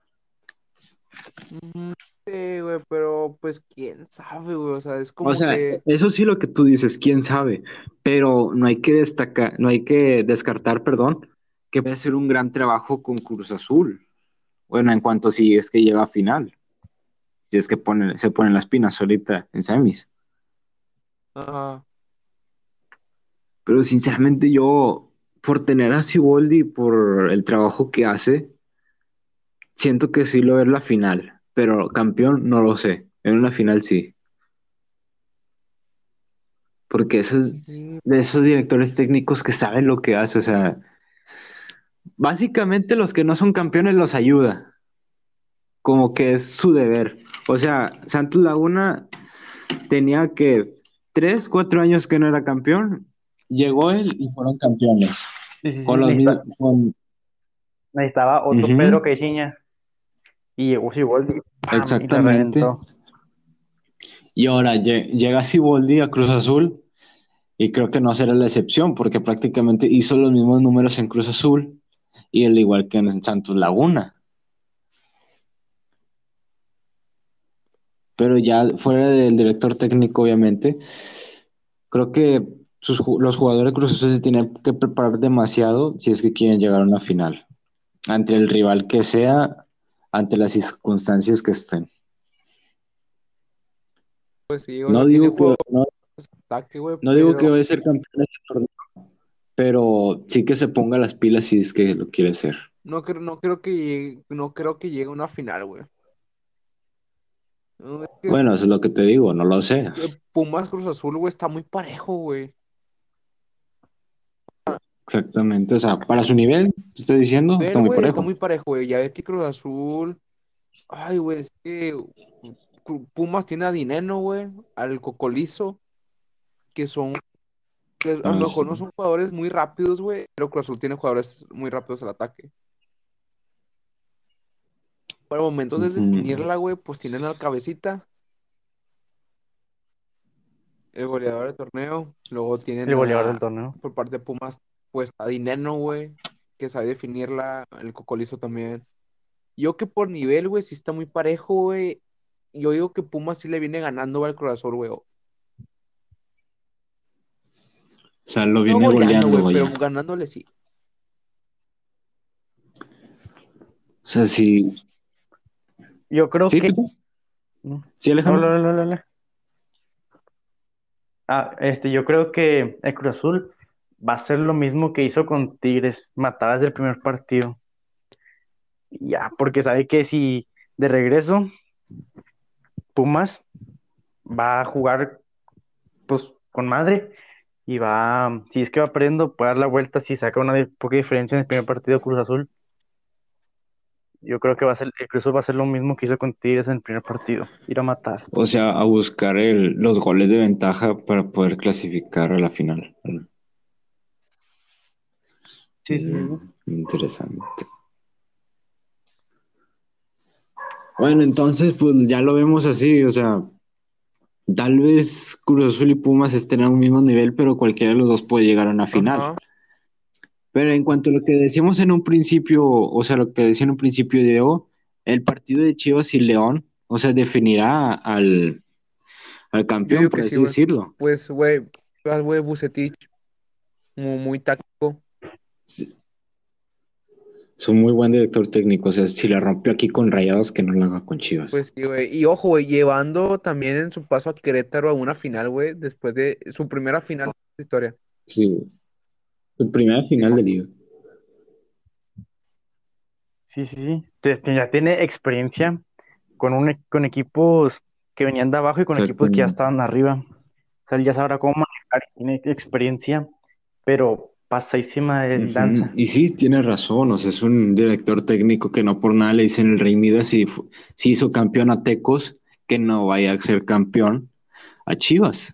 ujú, sí, güey, pero pues quién sabe, güey. O sea, es O como sea, que, eso sí lo que tú dices, quién sabe, pero no hay que destacar, no hay que descartar, perdón, que puede ser un gran trabajo con Cruz Azul. Bueno, en cuanto si es que llega a final, si es que se ponen las pinas ahorita en semis. ajá. Pero sinceramente yo, por tener a Siboldi, por el trabajo que hace, siento que sí lo ver la final, pero campeón no lo sé. En una final sí. porque eso es de esos directores técnicos que saben lo que hace, o sea, básicamente los que no son campeones los ayuda, como que es su deber. O sea, Santos Laguna tenía que 3, 4 años que no era campeón, llegó él y fueron campeones. Sí, sí, sí. Con los mismos, Necesitaba otro Pedro Ujú, Caixinha. Y llegó Siboldi, ¡pam! Y la exactamente. reventó. Y ahora llega Siboldi a Cruz Azul y creo que no será la excepción porque prácticamente hizo los mismos números en Cruz Azul y al igual que en Santos Laguna. Pero ya fuera del director técnico, obviamente, creo que los jugadores de Cruz Azul se tienen que preparar demasiado si es que quieren llegar a una final, ante el rival que sea, ante las circunstancias que estén. Pues sí, o No sea, tiene digo que, juegos no, de ataque, güey, no digo que pero vaya a ser campeón de este torneo, pero sí que se ponga las pilas si es que lo quiere ser. no creo que llegue a una final, güey. No, es que Bueno, eso es lo que te digo, no lo sé. Pumas Cruz Azul, güey, está muy parejo, güey. Exactamente, o sea, para su nivel, te estoy diciendo, está Nivel, muy güey, está parejo. muy parejo, güey. Ya ves que Cruz Azul. Ay, güey, es que Pumas tiene a Dineno, güey, al Cocolizo, que son, que a lo Ah, mejor sí. no son jugadores muy rápidos, güey, pero Cruz Azul tiene jugadores muy rápidos al ataque. Para momentos de Ujú. definirla, güey, pues tienen al Cabecita, el goleador del torneo. Luego tienen El goleador del torneo. por parte de Pumas, pues a Dineno, güey, que sabe definirla, el Cocolizo también. Yo que por nivel, güey, sí está muy parejo, güey. Yo digo que Pumas sí le viene ganando al Cruz Azul, güey. O sea, lo No viene goleando, goleando, güey, pero vaya. ganándole sí. O sea, sí. Yo creo ¿Sí, que. Pipo? No, ¿Sí, no, Alejandro? no, no, no, no. Yo creo que el Cruz Azul va a hacer lo mismo que hizo con Tigres, matar desde el primer partido. Y ya, porque sabe que si de regreso Pumas va a jugar pues con madre y va, si es que va perdiendo, puede dar la vuelta si saca una poca diferencia en el primer partido Cruz Azul. Yo creo que el Cruz Azul va a hacer lo mismo que hizo con Tigres en el primer partido, ir a matar. O sea, a buscar los goles de ventaja para poder clasificar a la final. Sí, sí, sí. Interesante. Bueno, entonces, pues ya lo vemos así, o sea, tal vez Cruz Azul y Pumas estén a un mismo nivel, pero cualquiera de los dos puede llegar a una final. Ajá. Pero en cuanto a lo que decíamos en un principio, o sea, lo que decía en un principio, Diego, el partido de Chivas y León, o sea, definirá al Yo campeón, digo que por sí, así güey. decirlo. Pues, güey, Bucetich, muy táctico. Es un muy buen director técnico, o sea, si la rompió aquí con Rayados, que no la haga con Chivas. Pues sí, güey. Y ojo, güey, llevando también en su paso a Querétaro a una final, güey, después de su primera final de su historia. Sí, su primera Sí, final de liga. Sí, sí, sí. Ya tiene experiencia con equipos que venían de abajo y con equipos que ya Exactamente. estaban arriba. O sea, él ya sabrá cómo manejar, tiene experiencia, pero pasadísima de Ujú. lanza. Y sí, tiene razón, o sea, es un director técnico que no por nada le dicen el Rey Midas si hizo campeón a Tecos, que no vaya a ser campeón a Chivas.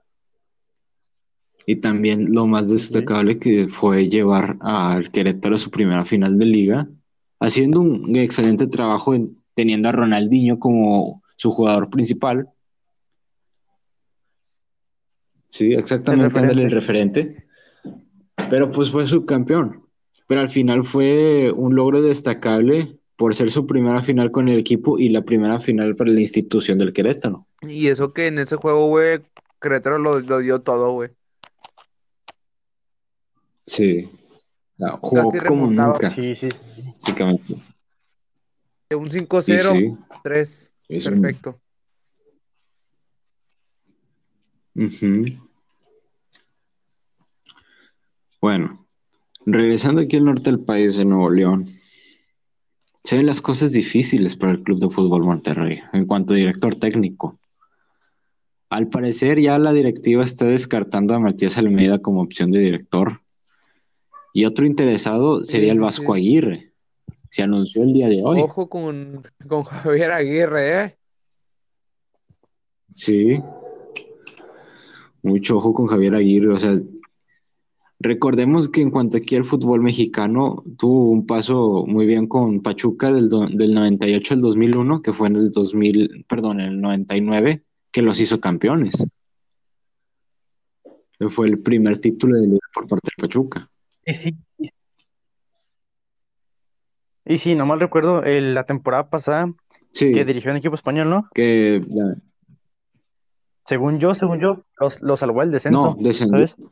Y también lo más Sí, sí. destacable que fue llevar al Querétaro a su primera final de liga, haciendo un excelente trabajo teniendo a Ronaldinho como su jugador principal. Sí, El exactamente, ándale el referente. referente. Pero pues fue subcampeón. Pero al final fue un logro destacable por ser su primera final con el equipo y la primera final para la institución del Querétaro. Y eso que en ese juego, güey, Querétaro lo dio todo, güey. Sí, no, Casi jugó como remontaba nunca, Sí, sí. básicamente. de un Y 5-0, sí, 3. es un... Perfecto. Ujú. Bueno, regresando aquí al norte del país, de Nuevo León, se ven las cosas difíciles para el Club de Fútbol Monterrey en cuanto a director técnico. Al parecer ya la directiva está descartando a Matías Almeida como opción de director. Y otro interesado sería Sí, el sí, Vasco sí. Aguirre. Se anunció el día de hoy. Ojo con Javier Aguirre, ¿eh? Sí, mucho ojo con Javier Aguirre. O sea, recordemos que en cuanto aquí al fútbol mexicano, tuvo un paso muy bien con Pachuca del 98 al 2001, que fue en el 2000, perdón, en el 99, que los hizo campeones. Fue el primer título de liga por parte de Pachuca. Y sí, y sí, no mal recuerdo, la temporada pasada que Sí, dirigió un equipo español, ¿no? que Según yo, los salvó el no, descenso, descendió. ¿sabes?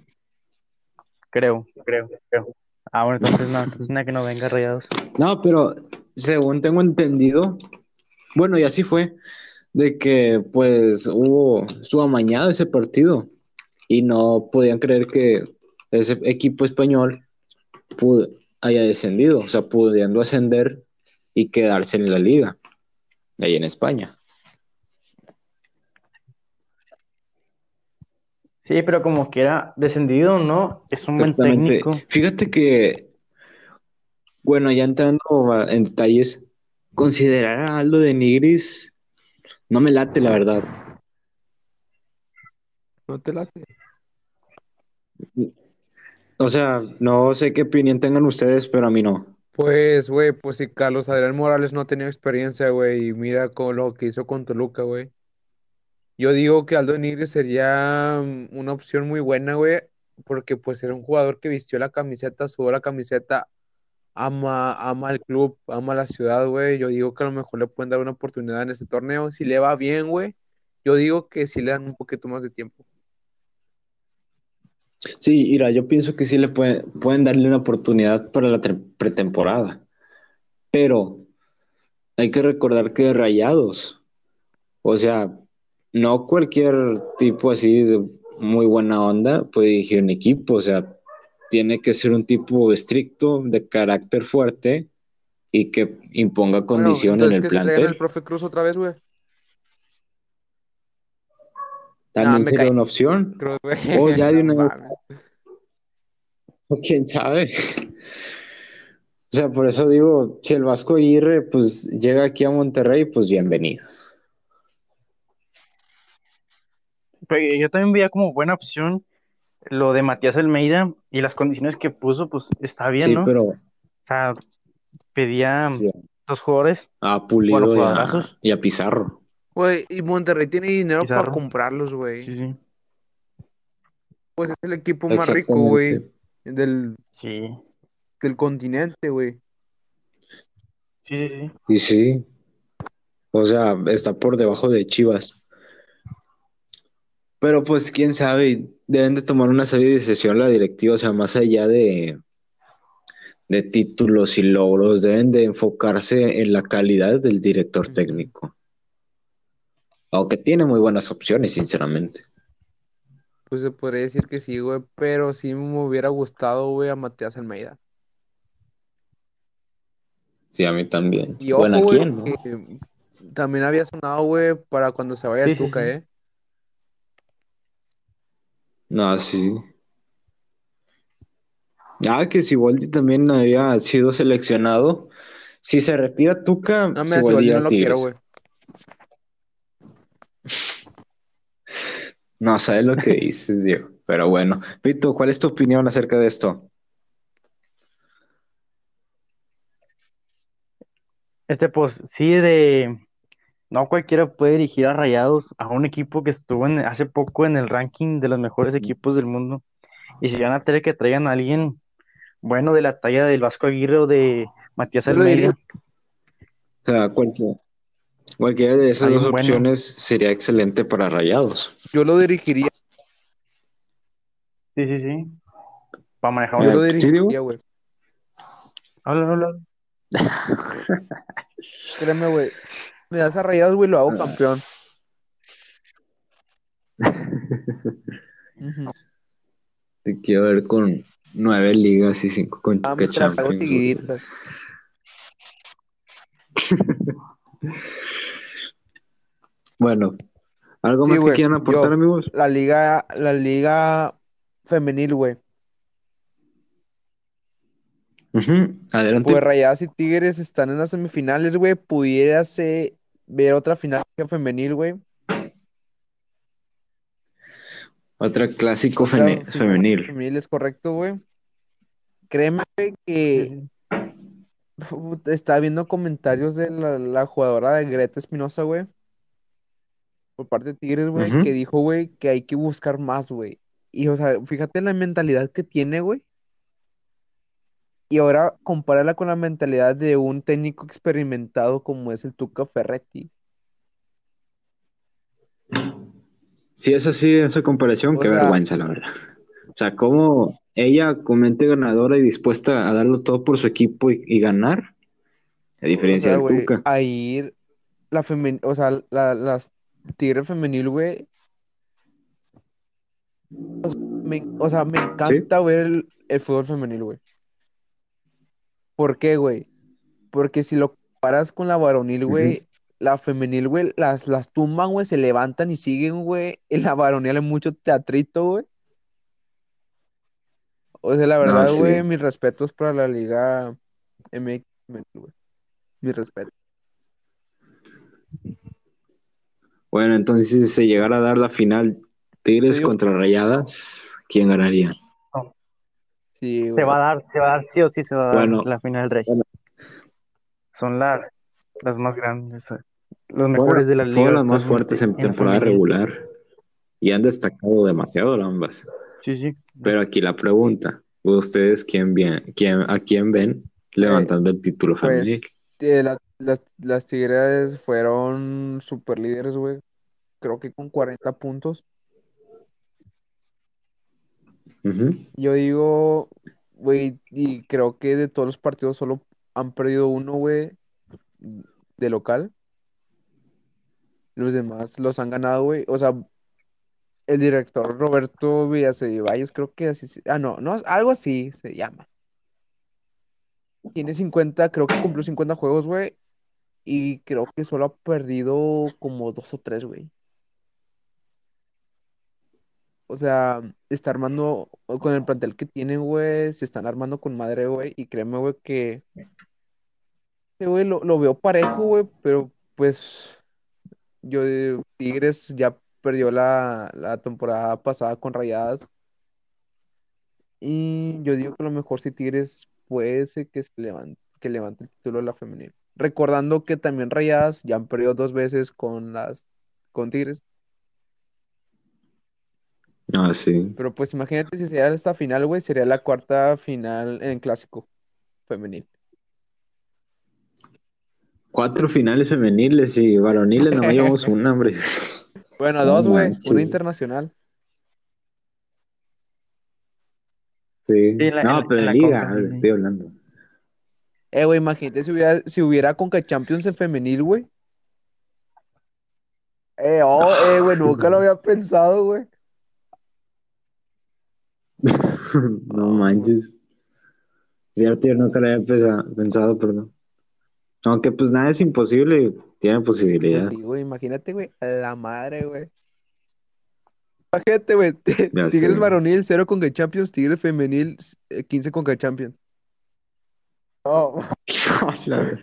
Creo. Ah, bueno, entonces nada que no venga Rayados. No, pero según tengo entendido, bueno, y así fue, de que pues estuvo amañado ese partido y no podían creer que ese equipo español haya descendido, o sea, pudiendo ascender y quedarse en la liga, ahí en España. Sí, pero como quiera, descendido, ¿no? Es un buen Exactamente. técnico. Fíjate que, bueno, ya entrando en detalles, considerar a Aldo de Nigris no me late, la verdad. No te late. O sea, no sé qué opinión tengan ustedes, pero a mí no. Pues, güey, pues si Carlos Adrián Morales no ha tenido experiencia, güey, y mira con lo que hizo con Toluca, güey. Yo digo que Aldo Nigres sería una opción muy buena, güey, porque pues era un jugador que vistió la camiseta, sudó la camiseta, ama el club, ama la ciudad, güey. Yo digo que a lo mejor le pueden dar una oportunidad en este torneo. Si le va bien, güey, yo digo que si le dan un poquito más de tiempo. Sí, mira, yo pienso que sí pueden darle una oportunidad para la pretemporada, pero hay que recordar que Rayados, o sea, no cualquier tipo así de muy buena onda puede dirigir un equipo, o sea, tiene que ser un tipo estricto, de carácter fuerte y que imponga Bueno, condición en entonces el que se traigan al plantel. profe Cruz otra vez, güey. Nada, También me sería cae una opción, Cruz, güey. o ya de No una, mames. o quién sabe. O sea, por eso digo, si el Vasco Aguirre pues llega aquí a Monterrey, pues bienvenido. Pero yo también veía como buena opción lo de Matías Almeida y las condiciones que puso, pues está bien, Sí, ¿no? O pero sea, pedía sí, dos jugadores, a bueno, Pulido jugadorazos, y a Pizarro. Güey, y Monterrey tiene dinero para Pizarro. comprarlos, güey. Sí, sí. Pues es el equipo más rico, güey, Exactamente. del, Sí, del continente, güey. sí, sí, sí. Y sí, o sea, está por debajo de Chivas. Pero pues quién sabe, deben de tomar una serie de decisión la directiva, o sea, más allá de títulos y logros, deben de enfocarse en la calidad del director Ujú. técnico. Aunque tiene muy buenas opciones, sinceramente. Pues se podría decir que sí, güey, pero sí me hubiera gustado, güey, a Matías Almeida. Sí, a mí también. Y Bueno, ojo, ¿a güey, quién, no? que también había sonado, güey, para cuando se vaya el Sí, sí, Tuca, sí. ¿eh? No, sí. Ah, que Siboldi también había sido seleccionado. Si se retira Tuca, No, mira, Siboldi Siboldi no a lo quiero, Tigres. güey. No sabes lo que dices, Diego. Pero bueno, Pito, ¿cuál es tu opinión acerca de esto? Pues sí, no cualquiera puede dirigir a Rayados, a un equipo que estuvo hace poco en el ranking de los mejores equipos del mundo. Y si van a tener que traigan a alguien bueno de la talla del Vasco Aguirre o de Matías Yo lo diría, Almeida, O sea, cualquiera de esas dos alguien bueno. opciones sería excelente para Rayados. yo lo dirigiría, Sí, sí, sí. Para manejar un yo lo ¿Sí, dirigiría, digo? güey. Habla, habla. Créeme, güey. Me das a Rayados, güey, lo hago campeón. Ujú. Te quiero ver con 9 ligas y 5 Ah, con mientras hago Champions, güey. seguiditas. Bueno, ¿Algo Sí, más que güey, quieran aportar, yo, amigos? la liga femenil, güey. Ujú, Pues adelante. Rayadas y Tigres están en las semifinales, güey. Pudiera ver otra final femenil, güey. Otra clásico Otra final femenil. femenil es correcto, güey. Créeme, güey, Sí, que sí. estaba viendo comentarios de la jugadora de Greta Espinosa, güey, por parte de Tigres, güey, que Ujú. dijo, güey, que hay que buscar más, güey. Y, o sea, fíjate la mentalidad que tiene, güey. Y ahora compárala con la mentalidad de un técnico experimentado como es el Tuca Ferretti. Si es así, esa comparación, O qué sea, vergüenza, la verdad. O sea, cómo ella con mente ganadora y dispuesta a darlo todo por su equipo y ganar, a o diferencia sea, del güey, Tuca. a ir o sea, las Tigre femenil, güey, o sea, me ¿Sí? encanta ver el fútbol femenil, güey. ¿Por qué, güey? Porque si lo comparas con la varonil, Ujú. güey, la femenil, güey, las tumban, güey, se levantan y siguen, güey. En la varonil hay mucho teatrito, güey. O sea, la No, verdad, güey, sí. mis respetos para la Liga MX, femenil, güey. Mis respetos. Bueno, entonces si se llegara a dar la final Yo Tigres digo, contra Rayadas, ¿quién ganaría? No, sí, güey. se va a dar, sí o sí se va a dar Bueno, la final del Rey. bueno, Son las más grandes, los fueron, mejores de la fueron liga las más actualmente fuertes en en temporada femenil. regular y han destacado demasiado ambas. Sí, sí. Pero aquí la pregunta, ¿ustedes a quién ven Eh, levantando el título pues femenil? las Tigres fueron super líderes, güey. Creo que con 40 puntos. Ujú. Yo digo, güey, y creo que de todos los partidos solo han perdido uno, güey, de local. Los demás los han ganado, güey. O sea, el director Roberto Villacevallos, creo que así no, no, algo así se llama. Tiene 50, creo que cumplió 50 juegos, güey. Y creo que solo ha perdido como dos o tres, güey. O sea, está armando con el plantel que tienen, güey. Se están armando con madre, güey. Y créeme, güey, que güey, lo veo parejo, güey. Pero pues Tigres ya perdió la temporada pasada con Rayadas. Y yo digo que a lo mejor si Tigres puede ser que levante el título de la femenil. Recordando que también Rayadas ya han perdido dos veces con Tigres. Ah, sí. Pero pues imagínate si sería esta final, güey, sería la cuarta final en clásico femenil. Cuatro finales femeniles y varoniles, nada más llevamos un hombre. Bueno, No dos, güey, una manches. internacional. Sí. Sí, No, pero en en la Conca, liga sí, sí. estoy hablando. Güey, imagínate si hubiera Conca Champions en femenil, güey. Güey, nunca lo había pensado, güey. No Oh, güey. manches. Cierto, yo nunca lo había pensado, perdón. Aunque pues nada es imposible, tiene Pues posibilidad. sí, güey, imagínate, güey, a la madre, güey. Imagínate, güey, Ya sé. Tigres varonil, 0 Conca Champions, Tigres femenil, 15 Conca Champions. Oh, La verdad.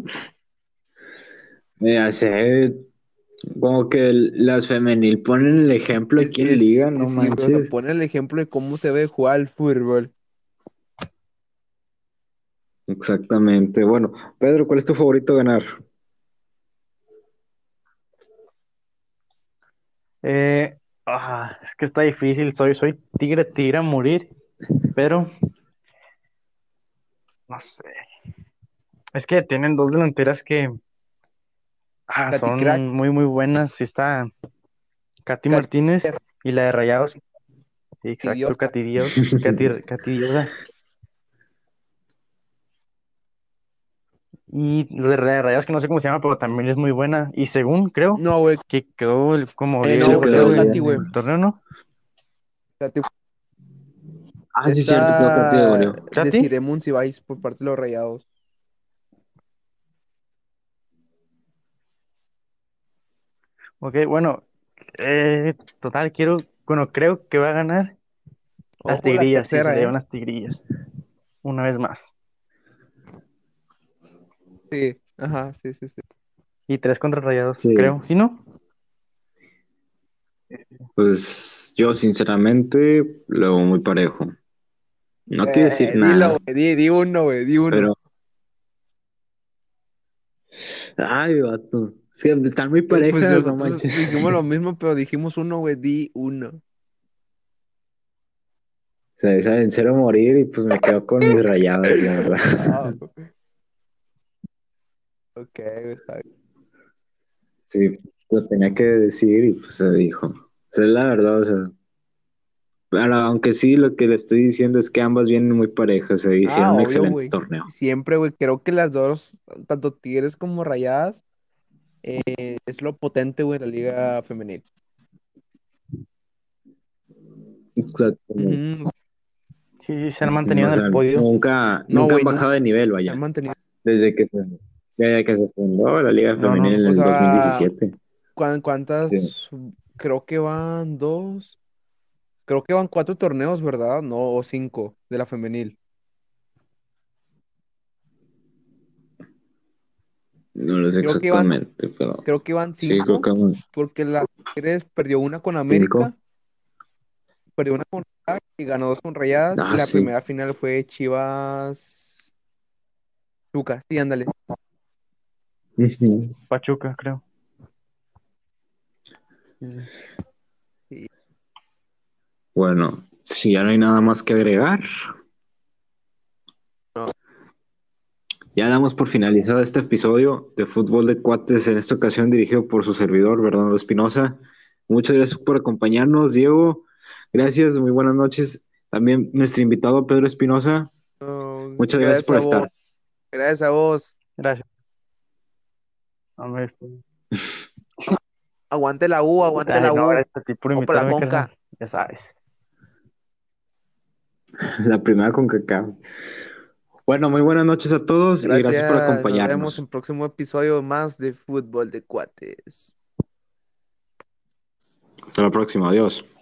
Ya sé, como que las femenil ponen el ejemplo aquí en liga, no sí, güey, o sea, manches. pone el ejemplo de cómo se ve jugar al fútbol. Exactamente. Bueno, Pedro, ¿cuál es tu favorito a ganar? Es que está difícil, soy tigre a morir, pero no sé. Es que tienen dos delanteras que Katy Crack, son muy, muy buenas. Sí está Katy Katy Martínez y la de Rayados. Sí, exacto, Diosa. Katy Dios, Katy Diosa. Y la de Rayados, que no sé cómo se llama, pero también es muy buena. Y según creo No, güey, que quedó como Sí, no, güey, líder quedó quedó Katy, bien. güey. del torneo, ¿no? Katy, Ah, sí, cierto, quedó esta categoría. ¿Katy? Desiree Monsiváis por parte de los Rayados. Ok, bueno, Total, creo que va a ganar las Ojo, la Tigrillas, sí, se tercera, le llevan las Tigrillas. Una vez más. Sí, ajá, sí, sí, sí. Y 3 contra Rayados, Sí, creo. ¿Sí, no? pues yo sinceramente lo veo muy parejo. No quiero decir Dilo, nada, güey, di uno, güey, di uno. pero ay, vato, es que están muy Pues parejas, no nosotros manches. dijimos lo mismo, pero dijimos uno, güey, di uno. Se saben cero morir y pues me quedo con mis rayados, la verdad. Ah, ok, está bien. Sí, lo tenía que decir y pues se dijo. O sea, es la verdad, o sea. Ahora, aunque sí, lo que le estoy diciendo es que ambas vienen muy parejas, se Ah, hicieron un obvio, excelente güey. torneo. Siempre, güey, creo que las dos, tanto Tigres como Rayadas, es lo potente, güey, de la liga femenil. Exactamente. Ujú. Sí, se han mantenido O en el sea, podio. nunca, No, nunca han güey, nunca bajado de nivel, se han vaya, mantenido. desde que se, desde que se fundó la Liga No, no, Femenil en no. O el sea, 2017. Sí. ¿cuántas? Creo que van dos. Creo que van cuatro torneos, ¿verdad? No, o cinco de la femenil. No lo sé Creo que van, exactamente, pero creo que van sí, creo cinco, que vamos porque la Tigres perdió una con cinco. América, perdió una con Rayadas y ganó dos con Rayadas, y Ah, la sí. primera final fue Chivas Lucas. Sí, ándale. Ujú. Pachuca, creo. Sí, sí. Sí. Bueno, si ya no hay nada más que agregar, No, ya damos por finalizado este episodio de Fútbol de Cuates, en esta ocasión dirigido por su servidor, Bernardo Espinosa. Muchas gracias por acompañarnos, Diego. Gracias, muy buenas noches. También nuestro invitado Pedro Espinosa. no, Muchas gracias gracias por a vos, estar. gracias a vos. Gracias. Hombre, Aguante la U, aguante ay, la no, U. gracias a ti por Vamos para la invitarme, carnal. Conca. Ya sabes. La primera con cacao. Bueno, muy buenas noches a todos y gracias por Gracias, nos vemos en acompañarnos. próximo episodio más de Fútbol de Cuates. Hasta la próxima, adiós.